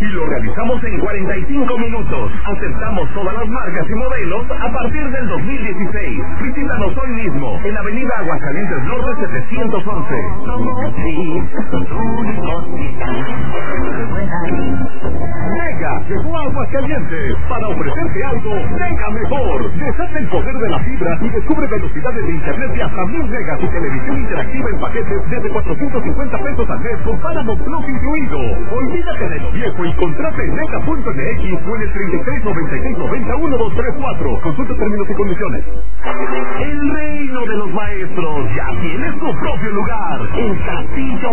y lo realizamos en 45 minutos. Aceptamos todas las marcas y modelos a partir del 2016. Visítanos hoy mismo en Avenida Aguascalientes Norte 711. Mega llegó a Aguascalientes para ofrecerte algo mega mejor. Desata el poder de la fibra y descubre velocidades de internet de hasta 1000 megas y televisión interactiva en paquetes desde 450 pesos al mes con Paramount Plus incluido. Olvídate de lo viejo y contrata en mega.mx o en el 3396901234. Consulta términos y condiciones. El reino de los maestros ya tiene su propio lugar. El Castillo